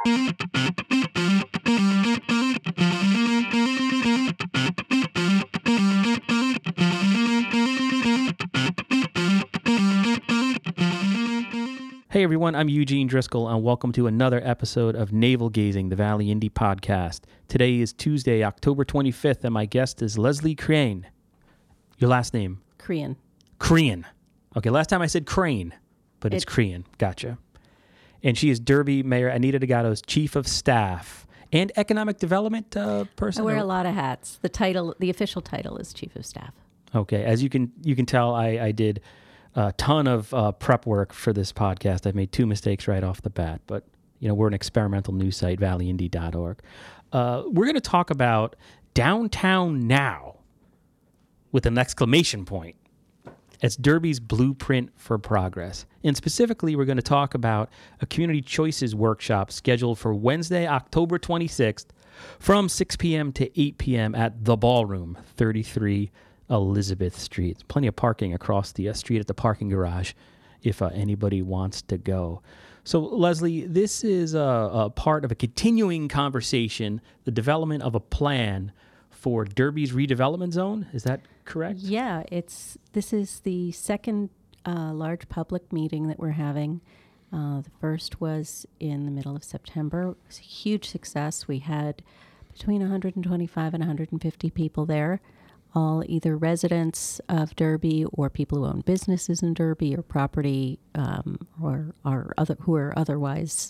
Hey everyone, I'm Eugene Driscoll, and welcome to another episode of Navel Gazing, the Valley Indy podcast. Today is Tuesday, October 25th, and my guest is Leslie Crane. Your last name? Korean. Korean. Okay, last time I said Crane, but it's Korean. Gotcha. And she is Derby Mayor Anita Delgado's Chief of Staff and Economic Development person. I wear a lot of hats. The official title is Chief of Staff. Okay, as you can tell, I did a ton of prep work for this podcast. I've made two mistakes right off the bat, but we're an experimental news site, valleyindy.org. We're going to talk about downtown now with an exclamation point. It's Derby's blueprint for progress. And specifically, we're going to talk about a community choices workshop scheduled for Wednesday, October 26th from 6 p.m. to 8 p.m. at The Ballroom, 33 Elizabeth Street. Plenty of parking across the street at the parking garage if anybody wants to go. So, Leslie, this is a part of a continuing conversation, the development of a plan for Derby's redevelopment zone. Is that correct? Yeah, this is the second large public meeting that we're having. The first was in the middle of September. It was a huge success. We had between 125 and 150 people there, all either residents of Derby or people who own businesses in Derby or property, or who are otherwise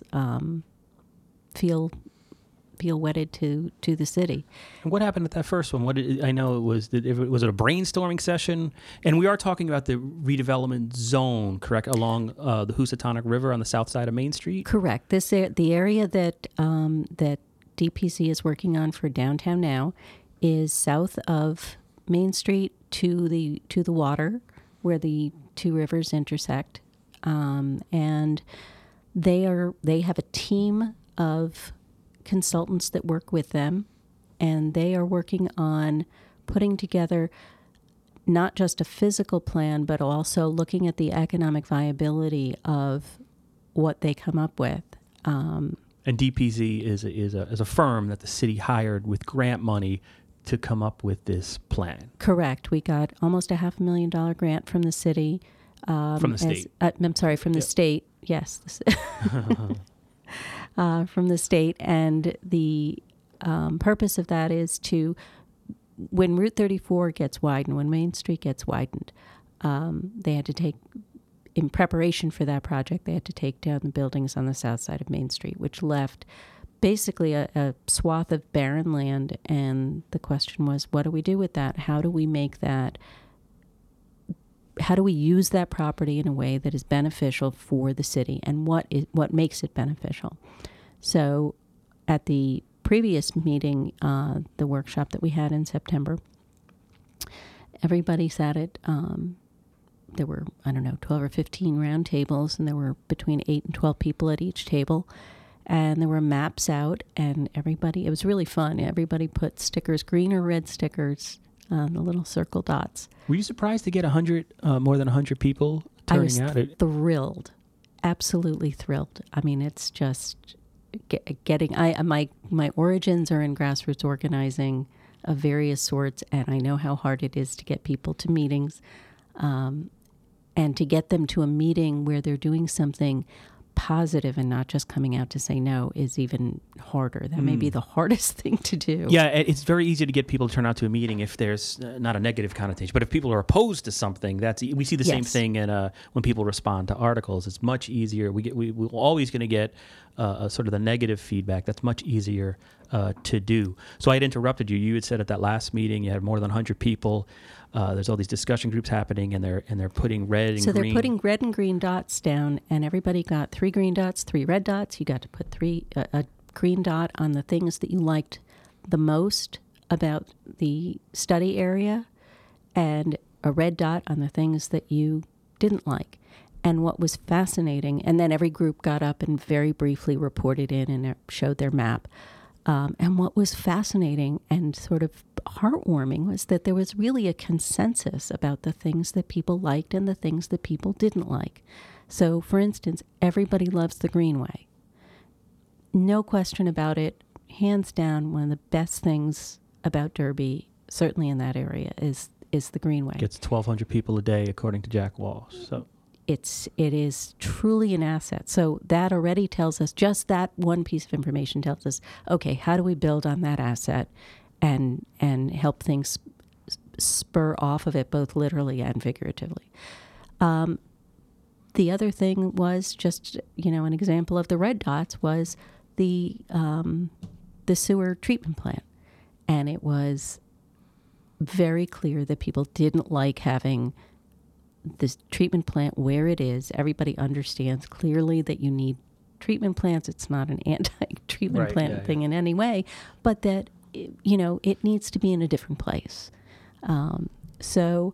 feel wedded to the city. And what happened at that first one? I know was it a brainstorming session? And we are talking about the redevelopment zone, correct, along the Housatonic River on the south side of Main Street? Correct. The area that DPC is working on for downtown now is south of Main Street to the water, where the two rivers intersect, and they have a team of consultants that work with them, and they are working on putting together not just a physical plan, but also looking at the economic viability of what they come up with. And DPZ is a firm that the city hired with grant money to come up with this plan. Correct. We got almost a $500,000 grant from the city. From the state. The state. Yes. From the state. And the purpose of that is when Route 34 gets widened, when Main Street gets widened, they had to take, in preparation for that project, they had to take down the buildings on the south side of Main Street, which left basically a swath of barren land, and the question was, what do we do with that? How do we use that property in a way that is beneficial for the city, and what makes it beneficial? So at the previous meeting, the workshop that we had in September, everybody sat at, there were, 12 or 15 round tables, and there were between 8 and 12 people at each table. And there were maps out, and it was really fun. Everybody put stickers, green or red stickers, the little circle dots. Were you surprised to get more than 100 people turning out? I was thrilled, absolutely thrilled. I mean, it's just my origins are in grassroots organizing of various sorts, and I know how hard it is to get people to meetings, and to get them to a meeting where they're doing something positive and not just coming out to say no is even harder. That may be the hardest thing to do. Yeah, it's very easy to get people to turn out to a meeting if there's not a negative connotation. But if people are opposed to something, we see the same thing when people respond to articles. It's much easier. We're always going to get sort of the negative feedback. That's much easier to do. So I had interrupted you. You had said at that last meeting you had more than 100 people. There's all these discussion groups happening, and they're putting red and green. So they're putting red and green dots down, and everybody got 3 green dots, 3 red dots. You got to put a green dot on the things that you liked the most about the study area, and a red dot on the things that you didn't like. And what was fascinating, and then every group got up and very briefly reported in and showed their map. And what was fascinating and sort of heartwarming was that there was really a consensus about the things that people liked and the things that people didn't like. So, for instance, everybody loves the Greenway. no question about it, hands down, one of the best things about Derby, certainly in that area, is the Greenway. Gets 1,200 people a day, according to Jack Walsh. So it is truly an asset. So that already tells us, just that one piece of information tells us, okay, how do we build on that asset and help things spur off of it, both literally and figuratively. The other thing was just, an example of the red dots was the sewer treatment plant. And it was very clear that people didn't like having this treatment plant where it is. Everybody understands clearly that you need treatment plants. It's not an anti-treatment plant thing in any way, but that, it needs to be in a different place. So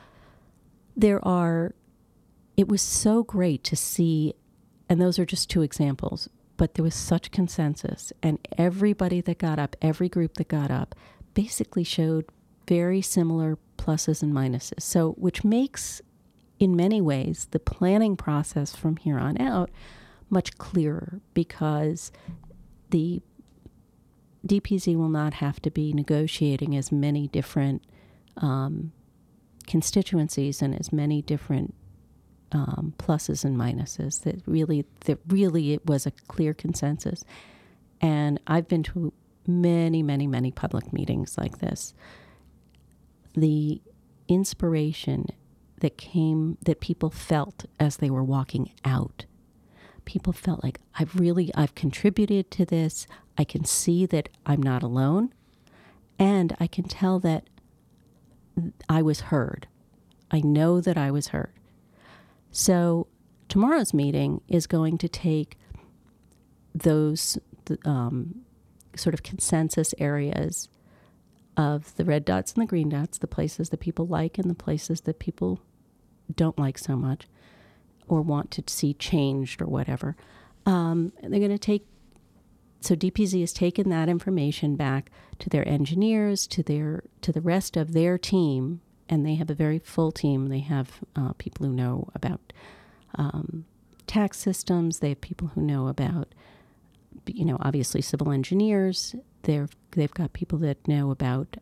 it was so great to see, and those are just two examples, but there was such consensus, and everybody that got up, every group that got up, basically showed very similar pluses and minuses. So, which makes, in many ways, the planning process from here on out much clearer, because the DPZ will not have to be negotiating as many different constituencies and as many different pluses and minuses. That really it was a clear consensus. And I've been to many, many, many public meetings like this. The inspiration that people felt as they were walking out. People felt like, I've contributed to this. I can see that I'm not alone. And I can tell that I was heard. I know that I was heard. So tomorrow's meeting is going to take those sort of consensus areas of the red dots and the green dots, the places that people like and the places that people don't like so much or want to see changed or whatever. And they're going to take, so DPZ has taken that information back to their engineers, to the rest of their team, and they have a very full team. They have people who know about tax systems. They have people who know about, obviously civil engineers. They've got people that know about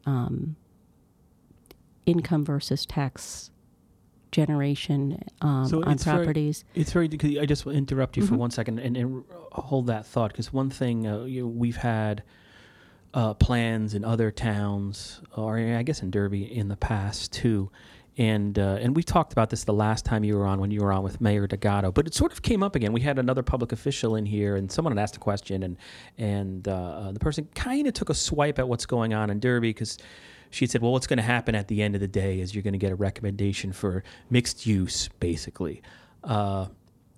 income versus tax generation on properties. It's very. I just will interrupt you for 1 second and hold that thought, because one thing we've had plans in other towns, or I guess in Derby in the past too, and we talked about this the last time you were on, when you were on with Mayor D'Agato, but it sort of came up again. We had another public official in here, and someone had asked a question, and the person kind of took a swipe at what's going on in Derby, because she said, well, what's going to happen at the end of the day is you're going to get a recommendation for mixed use, basically. But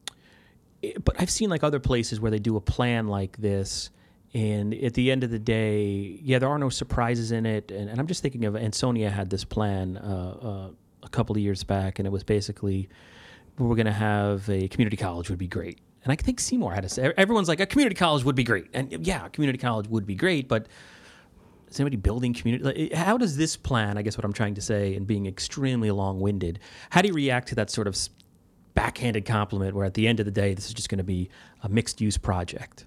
I've seen like other places where they do a plan like this, and at the end of the day, there are no surprises in it. And I'm just thinking of Ansonia had this plan a couple of years back, and it was basically, we're going to have a community college would be great. And I think Seymour had everyone's like, a community college would be great. And yeah, a community college would be great, but is anybody building community? How does this plan, I guess what I'm trying to say, and being extremely long-winded, how do you react to that sort of backhanded compliment where at the end of the day, this is just going to be a mixed-use project?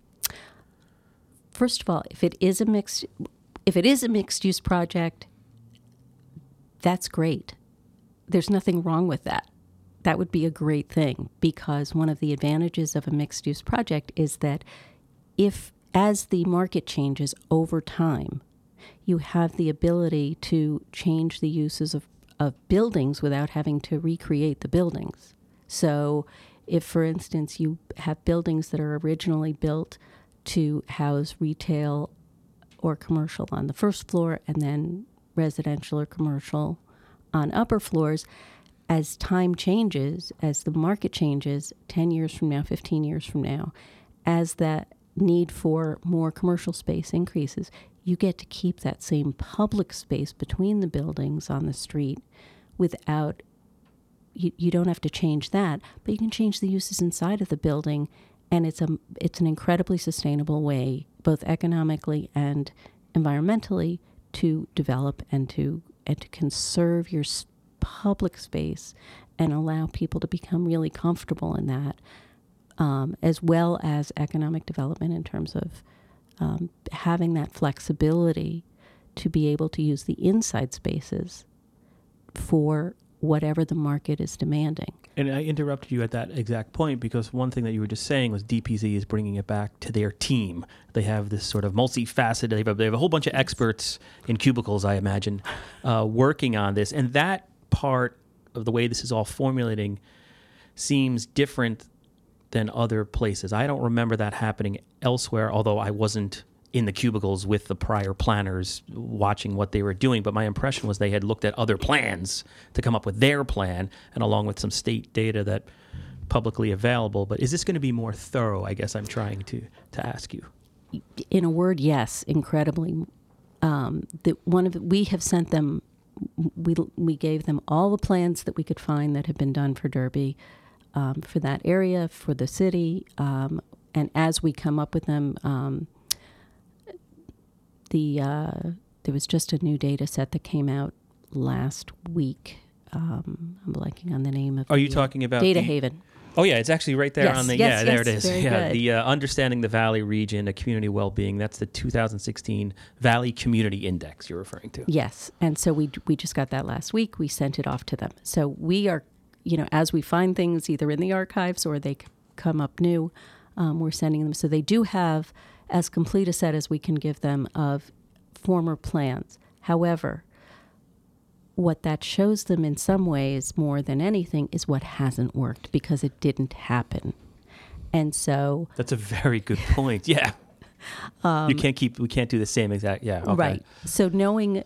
First of all, if it is a mixed-use project, that's great. There's nothing wrong with that. That would be a great thing, because one of the advantages of a mixed-use project is that as the market changes over time, you have the ability to change the uses of buildings without having to recreate the buildings. So if, for instance, you have buildings that are originally built to house retail or commercial on the first floor and then residential or commercial on upper floors, as time changes, as the market changes 10 years from now, 15 years from now, as that need for more commercial space increases, you get to keep that same public space between the buildings on the street without, you don't have to change that, but you can change the uses inside of the building, and it's an incredibly sustainable way, both economically and environmentally, to develop and to conserve your public space and allow people to become really comfortable in that. as well as economic development in terms of having that flexibility to be able to use the inside spaces for whatever the market is demanding. And I interrupted you at that exact point because one thing that you were just saying was DPZ is bringing it back to their team. They have this sort of multifaceted, they have a whole bunch of experts in cubicles, I imagine, working on this. And that part of the way this is all formulating seems different than other places. I don't remember that happening elsewhere, although I wasn't in the cubicles with the prior planners watching what they were doing. But my impression was they had looked at other plans to come up with their plan, and along with some state data that publicly available. But is this going to be more thorough, I guess I'm trying to ask you? In a word, yes, incredibly. We have sent them, we gave them all the plans that we could find that had been done for Derby, for that area, for the city. And as we come up with them, there was just a new data set that came out last week. I'm blanking on the name of. Are you talking about Data Haven? Oh yeah, it's actually right there on the. Yes, there it is. Very Yeah, good. the Understanding the Valley Region, a Community Wellbeing. That's the 2016 Valley Community Index you're referring to. Yes, and so we just got that last week. We sent it off to them. So we are, as we find things either in the archives or they come up new, we're sending them. So they do have as complete a set as we can give them of former plans. However, what that shows them in some ways more than anything is what hasn't worked because it didn't happen. And so That's a very good point. Yeah. We can't do the same exact. Yeah. Okay. Right. So knowing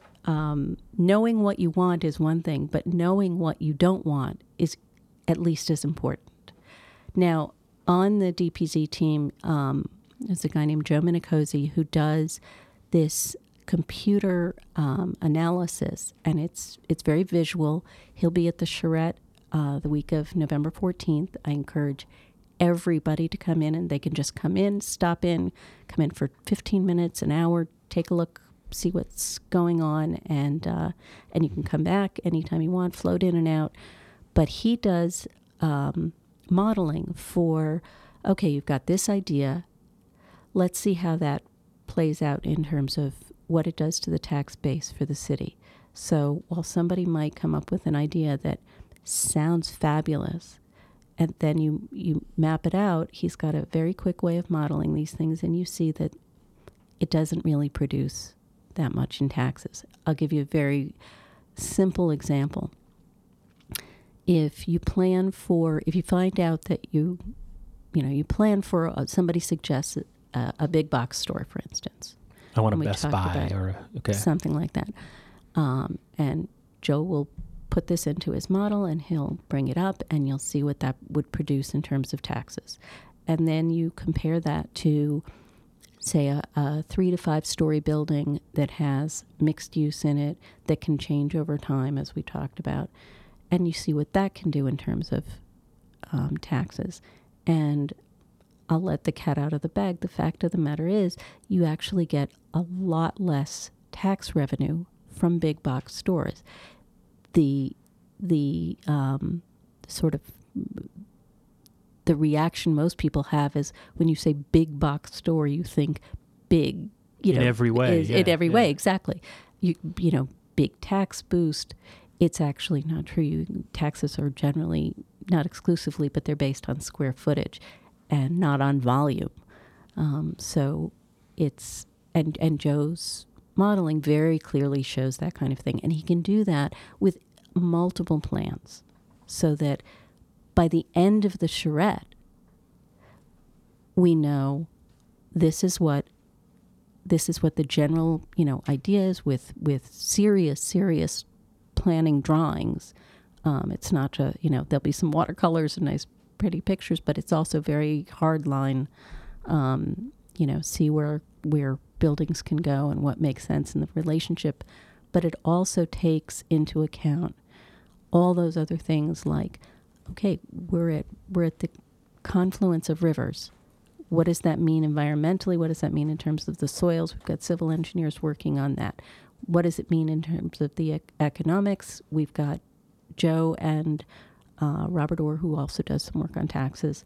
what you want is one thing, but knowing what you don't want is at least as important. Now, on the DPZ team, there's a guy named Joe Minicosi who does this computer analysis, and it's very visual. He'll be at the Charrette the week of November 14th. I encourage everybody to come in, and they can just come in, stop in, come in for 15 minutes, an hour, take a look, see what's going on, and you can come back anytime you want, float in and out. But he does modeling for, okay, you've got this idea. Let's see how that plays out in terms of what it does to the tax base for the city. So while somebody might come up with an idea that sounds fabulous, and then you map it out, he's got a very quick way of modeling these things, and you see that it doesn't really produce that much in taxes. I'll give you a very simple example. If you find out that you plan for, somebody suggests a big box store, for instance. I want a Best Buy or something like that. And Joe will put this into his model and he'll bring it up and you'll see what that would produce in terms of taxes. And then you compare that to, say, a 3 to 5 story building that has mixed use in it that can change over time, as we talked about. And you see what that can do in terms of taxes. And I'll let the cat out of the bag. The fact of the matter is you actually get a lot less tax revenue from big box stores. The sort of the reaction most people have is when you say big box store, you think big, in every way. In every way, exactly. Big tax boost. It's actually not true. Taxes are generally, not exclusively, but they're based on square footage and not on volume. So it's, and Joe's modeling very clearly shows that kind of thing. And he can do that with multiple plans so that by the end of the charrette, we know this is what the general, idea is with serious planning drawings. It's not just, there'll be some watercolors and nice pretty pictures, but it's also very hard line, see where buildings can go and what makes sense in the relationship. But it also takes into account all those other things like, okay, we're at the confluence of rivers. What does that mean environmentally? What does that mean in terms of the soils? We've got civil engineers working on that. What does it mean in terms of the economics? We've got Joe and Robert Orr, who also does some work on taxes,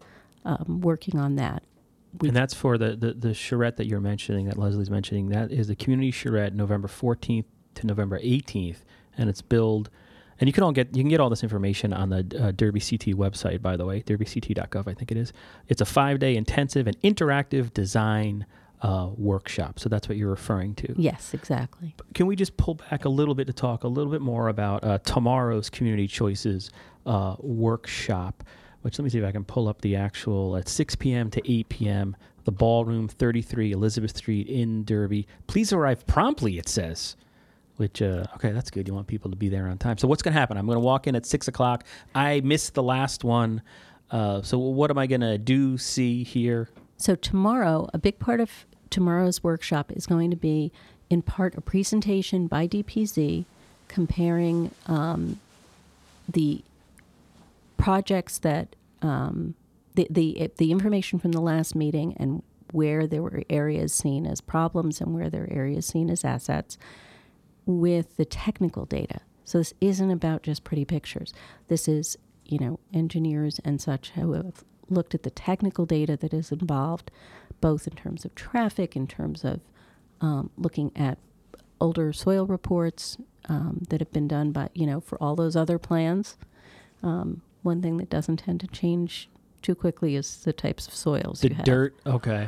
working on that. And that's for the charrette that you're mentioning, that Leslie's mentioning. That is the community charrette, November 14th to November 18th, and it's billed. And you can get all this information on the Derby CT website, by the way, derbyct.gov, I think it is. It's a 5-day intensive and interactive design workshop. So that's what you're referring to. Yes, exactly. Can we just pull back a little bit to talk a little bit more about tomorrow's Community Choices workshop, which let me see if I can pull up the actual, at 6 p.m. to 8 p.m., the Ballroom, 33 Elizabeth Street in Derby. Please arrive promptly, it says. Which, okay, that's good. You want people to be there on time. So what's going to happen? I'm going to walk in at 6 o'clock. I missed the last one. So what am I going to do, see, hear? So tomorrow, a big part of tomorrow's workshop is going to be, in part, a presentation by DPZ comparing the projects that the information from the last meeting and where there were areas seen as problems and where there were areas seen as assets with the technical data. So this isn't about just pretty pictures. This is, engineers and such who have looked at the technical data that is involved, both in terms of traffic, in terms of looking at older soil reports that have been done by, for all those other plans. One thing that doesn't tend to change too quickly is the types of soils the you have. Dirt, okay.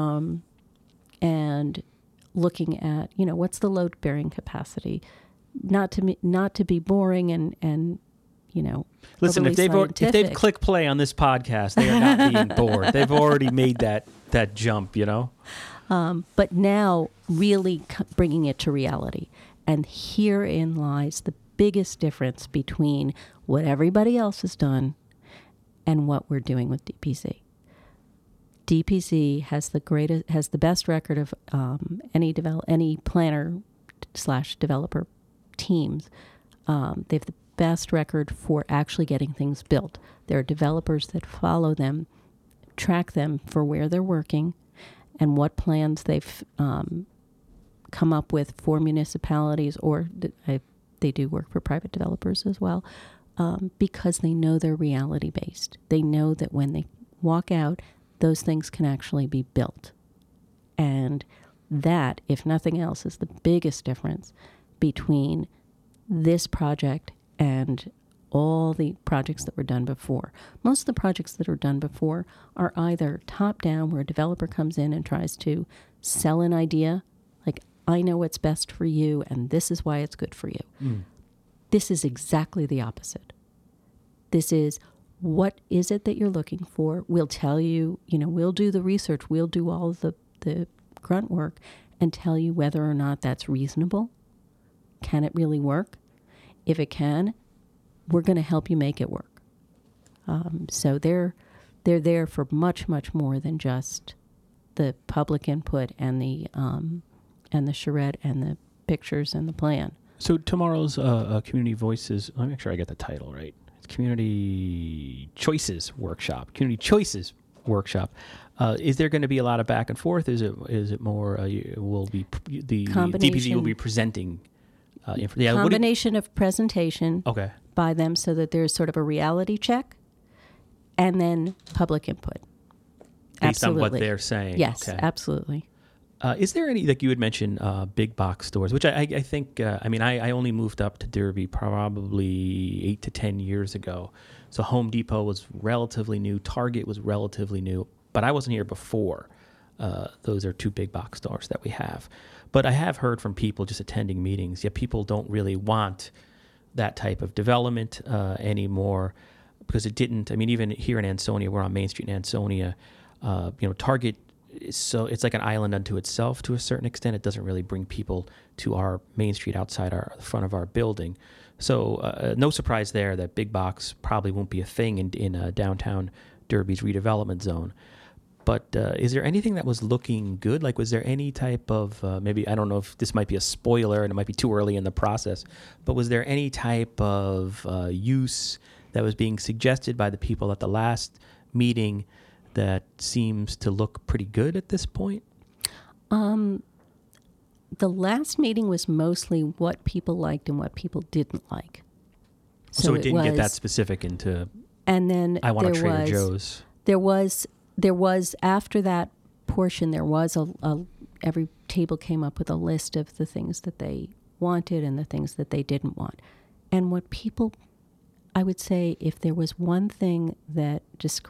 And looking at, what's the load-bearing capacity? Not to be boring and Listen, if they've clicked play on this podcast, they are not being bored. They've already made that jump, But now really bringing it to reality. And herein lies the biggest difference between what everybody else has done and what we're doing with DPZ. DPZ has the best record of any planner / developer teams. They have the best record for actually getting things built. There are developers that follow them, track them for where they're working, and what plans they've come up with for municipalities, or they do work for private developers as well, because they know they're reality based. They know that when they walk out, those things can actually be built. And that, if nothing else, is the biggest difference between this project and all the projects that were done before. Most of the projects that are done before are either top-down, where a developer comes in and tries to sell an idea, like, I know what's best for you, and this is why it's good for you. Mm. This is exactly the opposite. This is, what is it that you're looking for? We'll tell you, we'll do the research, we'll do all of the grunt work and tell you whether or not that's reasonable. Can it really work? If it can, we're going to help you make it work. So they're there for much, much more than just the public input and the charrette and the pictures and the plan. So tomorrow's Community Voices, let me make sure I get the title right. It's Community Choices Workshop. Community Choices Workshop. Is there going to be a lot of back and forth? Is it more will be the DPZ will be presenting? Combination of presentation by them, so that there's sort of a reality check, and then public input. Based on what they're saying. Yes, absolutely. Is there any, like you had mentioned, big box stores, which I think, I only moved up to Derby probably 8 to 10 years ago. So Home Depot was relatively new. Target was relatively new. But I wasn't here before. Those are two big box stores that we have. But I have heard from people just attending meetings, people don't really want that type of development anymore, because it didn't. Even here in Ansonia, we're on Main Street in Ansonia, Target, so it's like an island unto itself to a certain extent. It doesn't really bring people to our Main Street outside the front of our building. So no surprise there that big box probably won't be a thing in downtown Derby's redevelopment zone. But is there anything that was looking good? Like, was there any type of, maybe, I don't know if this might be a spoiler and it might be too early in the process, but was there any type of use that was being suggested by the people at the last meeting that seems to look pretty good at this point? The last meeting was mostly what people liked and what people didn't like. So it didn't get that specific into, and then I want a Trader Joe's. There was after that portion, there was every table came up with a list of the things that they wanted and the things that they didn't want. And what people, I would say, if there was one thing that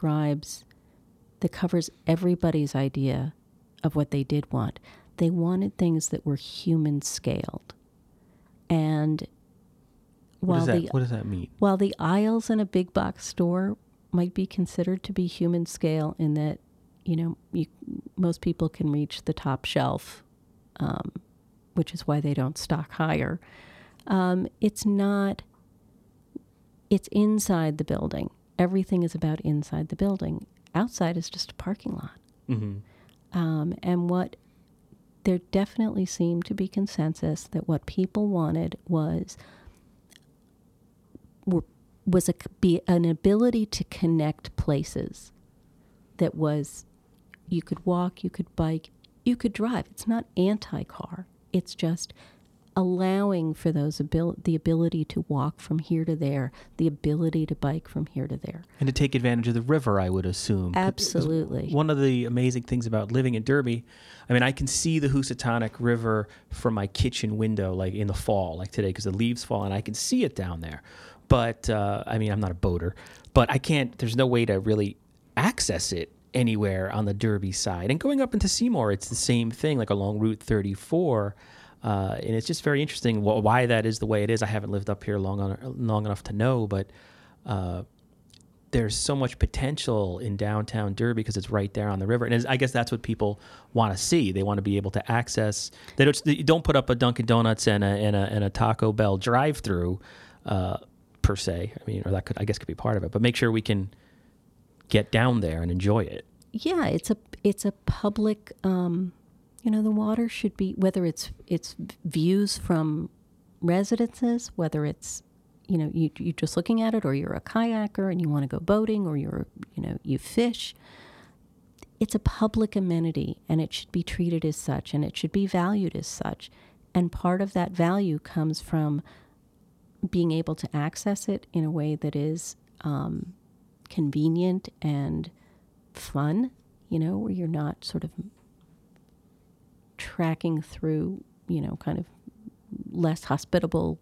covers everybody's idea of what they did want, they wanted things that were human scaled. And what does that mean? While the aisles in a big box store might be considered to be human scale in that, most people can reach the top shelf, which is why they don't stock higher. It's not, it's inside the building. Everything is about inside the building. Outside is just a parking lot. Mm-hmm. And there definitely seemed to be consensus that what people wanted was an ability to connect places that was, you could walk, you could bike, you could drive. It's not anti-car. It's just allowing for the ability to walk from here to there, the ability to bike from here to there. And to take advantage of the river, I would assume. Absolutely. One of the amazing things about living in Derby, I mean, I can see the Housatonic River from my kitchen window, like in the fall, like today, because the leaves fall, and I can see it down there. But, I mean, I'm not a boater, but there's no way to really access it anywhere on the Derby side. And going up into Seymour, it's the same thing, like along Route 34. And it's just very interesting why that is the way it is. I haven't lived up here long enough to know, but there's so much potential in downtown Derby because it's right there on the river. And I guess that's what people want to see. They want to be able to access. They don't put up a Dunkin' Donuts and a Taco Bell drive-through per se. I mean, or that could be part of it. But make sure we can get down there and enjoy it. Yeah, it's a public. The water should be, whether it's views from residences, whether it's, you're just looking at it, or you're a kayaker and you want to go boating, or you fish. It's a public amenity, and it should be treated as such, and it should be valued as such. And part of that value comes from being able to access it in a way that is convenient and fun, where you're not sort of tracking through, kind of less hospitable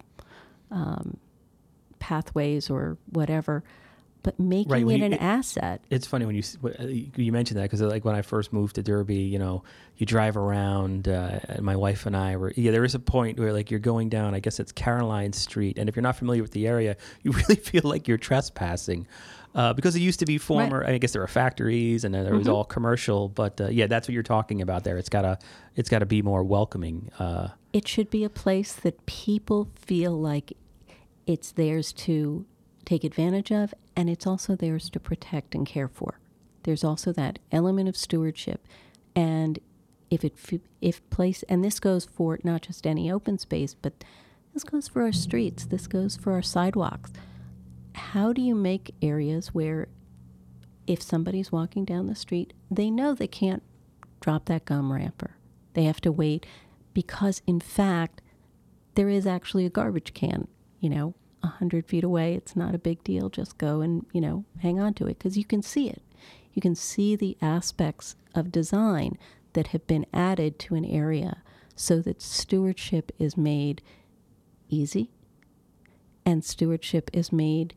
pathways or whatever, but making it an asset. It's funny when you mentioned that, because like when I first moved to Derby, you drive around, and my wife and I there is a point where like you're going down, I guess it's Caroline Street, and if you're not familiar with the area, you really feel like you're trespassing. Because it used to be former, right. I guess there were factories and there was all commercial, but that's what you're talking about there. It's gotta be more welcoming. It should be a place that people feel like it's theirs to take advantage of, and it's also theirs to protect and care for. There's also that element of stewardship, and if place, and this goes for not just any open space, but this goes for our streets, this goes for our sidewalks. How do you make areas where if somebody's walking down the street, they know they can't drop that gum wrapper? They have to wait because, in fact, there is actually a garbage can, 100 feet away. It's not a big deal. Just go and, hang on to it because you can see it. You can see the aspects of design that have been added to an area so that stewardship is made easy and stewardship is made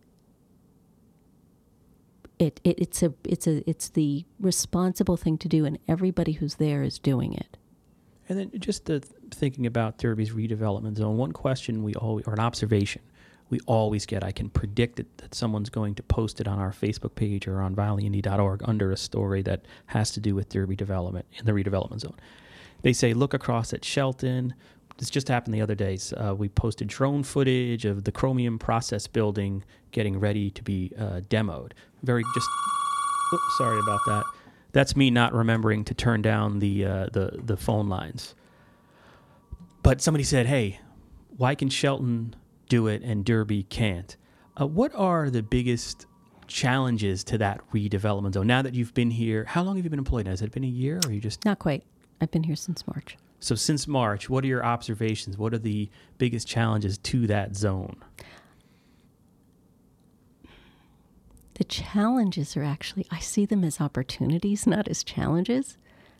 it's the responsible thing to do, and everybody who's there is doing it. And then just thinking about Derby's redevelopment zone, one question or an observation we always get, I can predict it, that someone's going to post it on our Facebook page or on valleyindy.org under a story that has to do with Derby development in the redevelopment zone. They say, look across at Shelton. This just happened the other day. We posted drone footage of the Chromium process building getting ready to be demoed. Sorry about that. That's me not remembering to turn down the phone lines. But somebody said, hey, why can Shelton do it and Derby can't? What are the biggest challenges to that redevelopment zone? Now that you've been here, how long have you been employed now? Has it been a year, or you just... Not quite. I've been here since March. So since March, what are your observations? What are the biggest challenges to that zone? The challenges are actually, I see them as opportunities, not as challenges.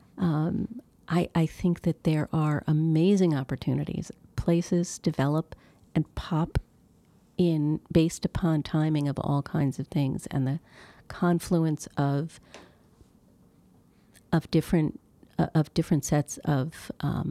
I think that there are amazing opportunities. Places develop and pop in based upon timing of all kinds of things, and the confluence of different sets of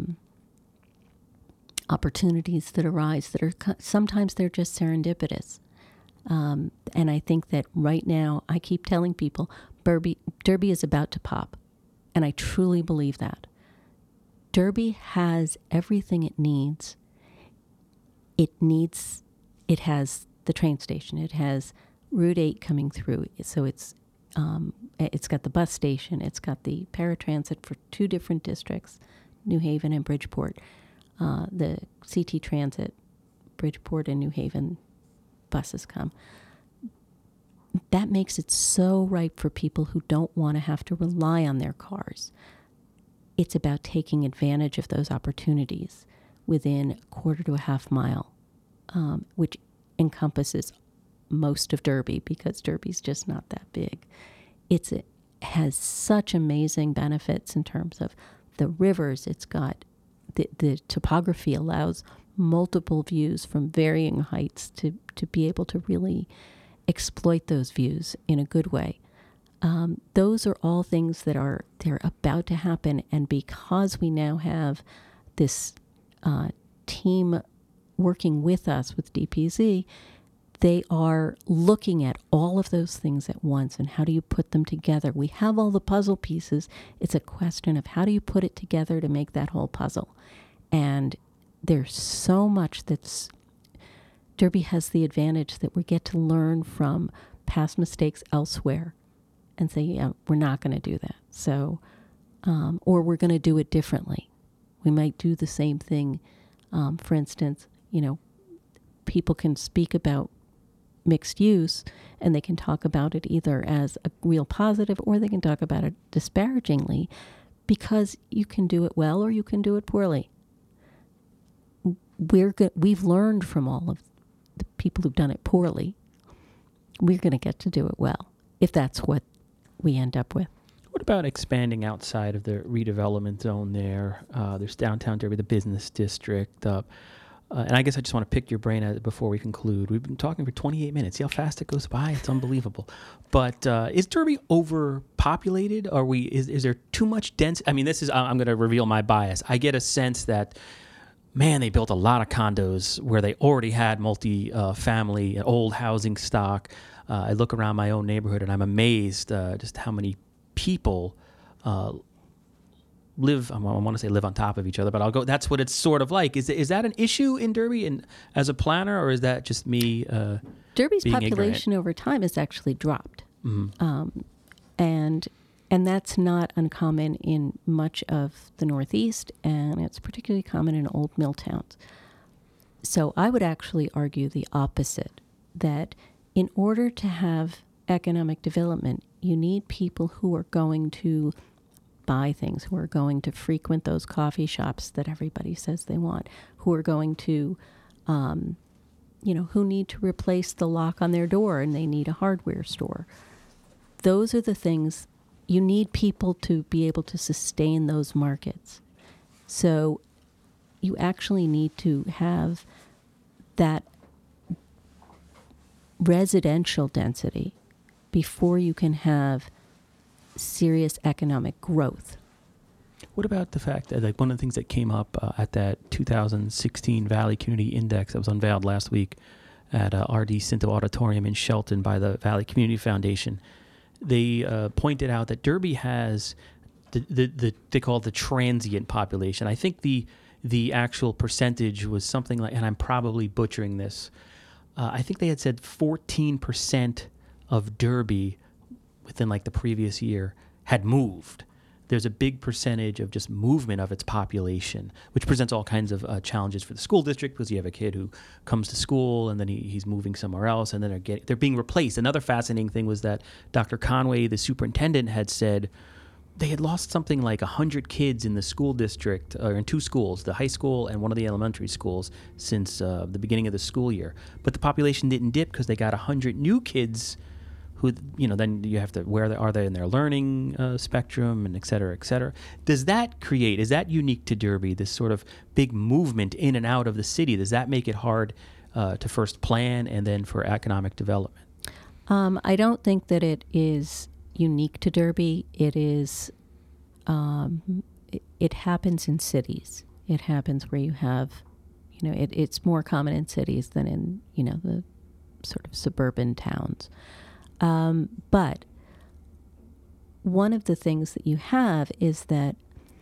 opportunities that arise that are sometimes they're just serendipitous. And I think that right now, I keep telling people, Derby is about to pop. And I truly believe that. Derby has everything it needs. It has the train station. It has Route 8 coming through. So it's got the bus station. It's got the paratransit for 2 different districts, New Haven and Bridgeport. The CT Transit, Bridgeport and New Haven buses come. That makes it so ripe for people who don't want to have to rely on their cars. It's about taking advantage of those opportunities within a quarter to a half mile, which encompasses most of Derby, because Derby's just not that big. It has such amazing benefits in terms of the rivers. It's got the topography allows multiple views from varying heights to be able to really exploit those views in a good way. Those are all things that they're about to happen, and because we now have this team working with us with DPZ, they are looking at all of those things at once, and how do you put them together? We have all the puzzle pieces. It's a question of how do you put it together to make that whole puzzle. And there's so much Derby has the advantage that we get to learn from past mistakes elsewhere and say, yeah, we're not going to do that. So, or we're going to do it differently. We might do the same thing. For instance, people can speak about mixed use, and they can talk about it either as a real positive, or they can talk about it disparagingly, because you can do it well or you can do it poorly. We've learned from all of the people who've done it poorly. We're going to get to do it well, if that's what we end up with. What about expanding outside of the redevelopment zone there? There's downtown Derby, the business district. And I guess I just want to pick your brain before we conclude. We've been talking for 28 minutes. See how fast it goes by? It's unbelievable. But is Derby overpopulated? Is there too much density? I mean, I'm going to reveal my bias. I get a sense that, man, they built a lot of condos where they already had multi-family, old housing stock. I look around my own neighborhood and I'm amazed just how many people live. I want to say live on top of each other, but I'll go. That's what it's sort of like. Is that an issue in Derby, and as a planner, or is that just me? Derby's being population ignorant? Over time has actually dropped, Mm-hmm. and that's not uncommon in much of the Northeast, and it's particularly common in old mill towns. So I would actually argue the opposite, that in order to have economic development, you need people who are going to buy things, who are going to frequent those coffee shops that everybody says they want, who are going to, who need to replace the lock on their door and they need a hardware store. Those are the things, you need people to be able to sustain those markets. So you actually need to have that residential density before you can have serious economic growth. What about the fact that one of the things that came up at that 2016 Valley Community Index that was unveiled last week at R.D. Cinto Auditorium in Shelton by the Valley Community Foundation, they pointed out that Derby has they call it the transient population. I think the actual percentage was something like, and I'm probably butchering this, I think they had said 14% of Derby within the previous year had moved. There's a big percentage of just movement of its population, which presents all kinds of challenges for the school district, because you have a kid who comes to school and then he's moving somewhere else, and then they're being replaced. Another fascinating thing was that Dr. Conway, the superintendent, had said they had lost something like 100 kids in the school district, or in 2 schools, the high school and one of the elementary schools, since the beginning of the school year. But the population didn't dip because they got 100 new kids who, then you have to, are they in their learning spectrum, and et cetera, et cetera. Is that unique to Derby, this sort of big movement in and out of the city? Does that make it hard to first plan and then for economic development? I don't think that it is unique to Derby. It is, it happens in cities. It happens where you have, it's more common in cities than in, the sort of suburban towns. But one of the things that you have is that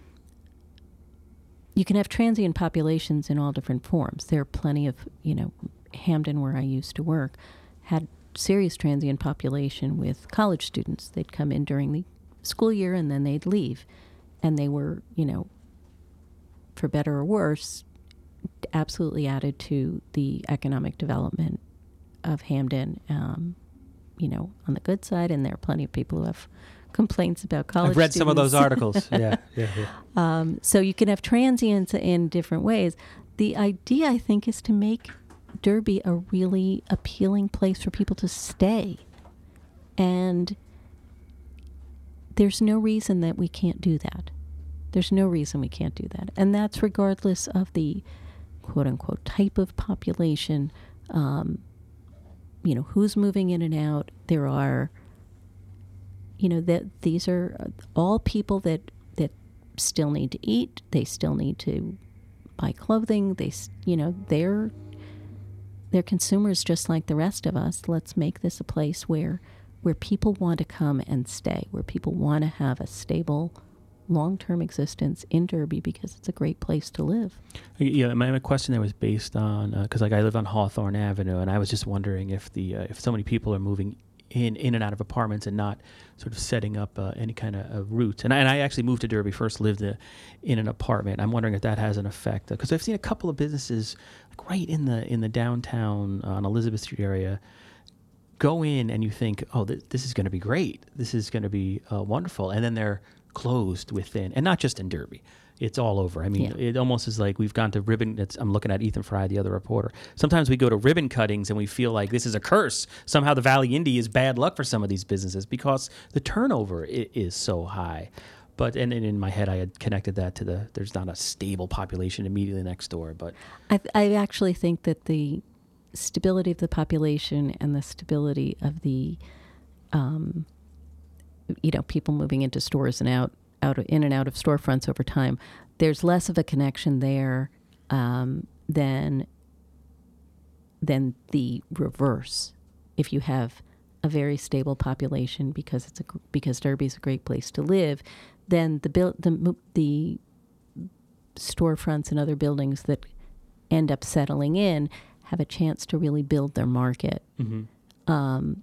you can have transient populations in all different forms. There are plenty of, Hamden, where I used to work, had serious transient population with college students. They'd come in during the school year and then they'd leave. And they were, for better or worse, absolutely added to the economic development of Hamden, on the good side. And there are plenty of people who have complaints about college I've read students. some of those articles. Yeah. So you can have transients in different ways. The idea, I think, is to make Derby a really appealing place for people to stay. And there's no reason that we can't do that. There's no reason we can't do that. And that's regardless of the quote-unquote type of population, who's moving in and out. There are, that these are all people that still need to eat. They still need to buy clothing. They're consumers just like the rest of us. Let's make this a place where people want to come and stay, where people want to have a stable, long-term existence in Derby because it's a great place to live. Yeah, my question there was based on because I live on Hawthorne Avenue, and I was just wondering if if so many people are moving in and out of apartments and not sort of setting up any kind of route. And I actually moved to Derby, first lived in an apartment. I'm wondering if that has an effect, because I've seen a couple of businesses like right in the downtown on Elizabeth Street area go in, and you think, oh, this is going to be great. This is going to be wonderful. And then they're closed within, and not just in Derby. It's all over. I mean, It almost is like we've gone to ribbon. I'm looking at Ethan Fry, the other reporter. Sometimes we go to ribbon cuttings and we feel like this is a curse. Somehow the Valley Indy is bad luck for some of these businesses because the turnover is so high. But and in my head, I had connected that to there's not a stable population immediately next door. But I actually think that the stability of the population and the stability of the, people moving into stores and in and out of storefronts over time, there's less of a connection there than the reverse. If you have a very stable population because Derby's a great place to live, then the storefronts and other buildings that end up settling in have a chance to really build their market. Mm-hmm.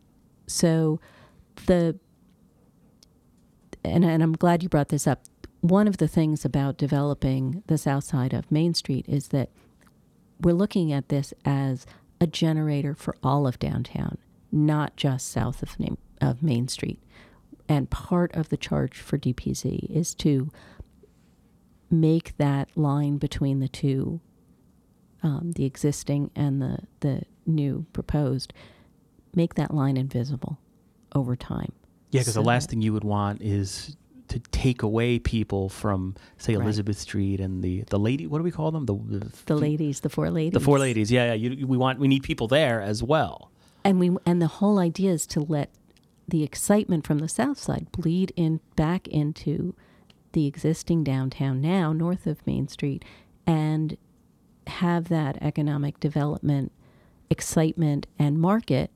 And I'm glad you brought this up. One of the things about developing the south side of Main Street is that we're looking at this as a generator for all of downtown, not just south of Main Street. And part of the charge for DPZ is to make that line between the two, the existing and the new proposed, make that line invisible over time. Yeah, because the last thing you would want is to take away people from, say, Elizabeth Street and the lady. What do we call them? The ladies, the four ladies. The four ladies. Yeah. We need people there as well. And the whole idea is to let the excitement from the south side bleed back into the existing downtown now, north of Main Street, and have that economic development, excitement, and market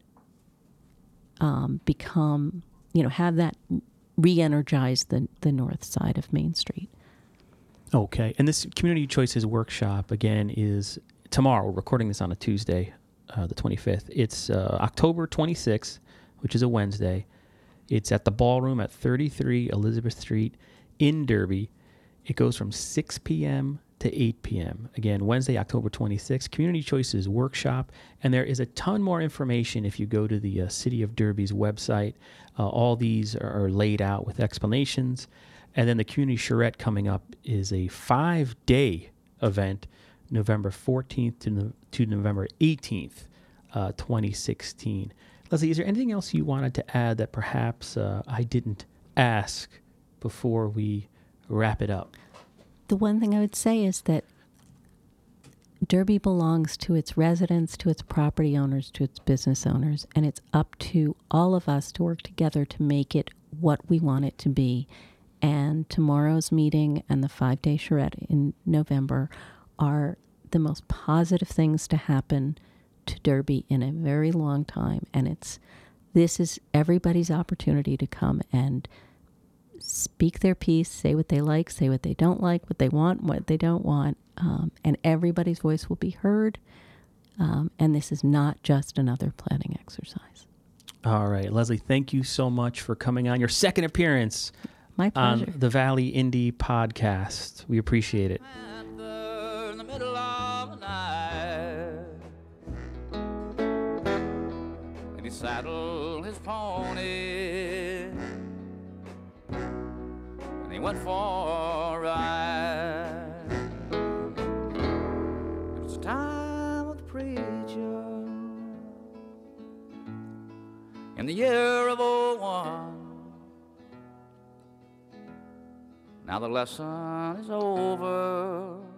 become. Have that re-energize the north side of Main Street. Okay. And this Community Choices Workshop, again, is tomorrow. We're recording this on a Tuesday, the 25th. It's October 26th, which is a Wednesday. It's at the Ballroom at 33 Elizabeth Street in Derby. It goes from 6 p.m. to 8 p.m. Again, Wednesday, October 26th, Community Choices Workshop. And there is a ton more information if you go to the City of Derby's website. All these are laid out with explanations. And then the Community Charrette coming up is a 5-day event, November 14th to November 18th, 2016. Leslie, is there anything else you wanted to add that perhaps I didn't ask before we wrap it up? The one thing I would say is that Derby belongs to its residents, to its property owners, to its business owners, and it's up to all of us to work together to make it what we want it to be. And tomorrow's meeting and the 5-day charrette in November are the most positive things to happen to Derby in a very long time. And this is everybody's opportunity to come and speak their piece, say what they like, say what they don't like, what they want, what they don't want. And everybody's voice will be heard. And this is not just another planning exercise. All right. Leslie, thank you so much for coming on your second appearance My pleasure. on the Valley Indy podcast. We appreciate it. In the middle of the night, and he saddled his pony, and he went for a ride. It was the time of the preacher in the year of '01. Now the lesson is over.